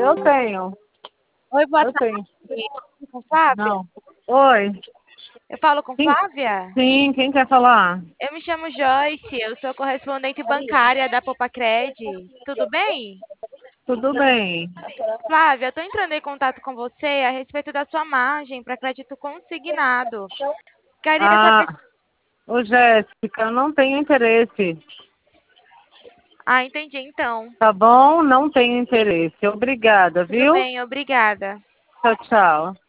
Eu tenho, Oi, boa eu tarde. tenho. Com Flávia? Não. Oi. Eu falo com Sim, Flávia? sim, quem quer falar? Eu me chamo Joyce, eu sou correspondente bancária da Popacred. Tudo bem? Tudo bem. Flávia, eu estou entrando em contato com você a respeito da sua margem para crédito consignado. Queria saber. Ah, ô Jéssica, eu não tenho interesse. Ah, entendi então. Tá bom? Não tenho interesse. Obrigada, Tudo viu? bem, obrigada. Tchau, tchau.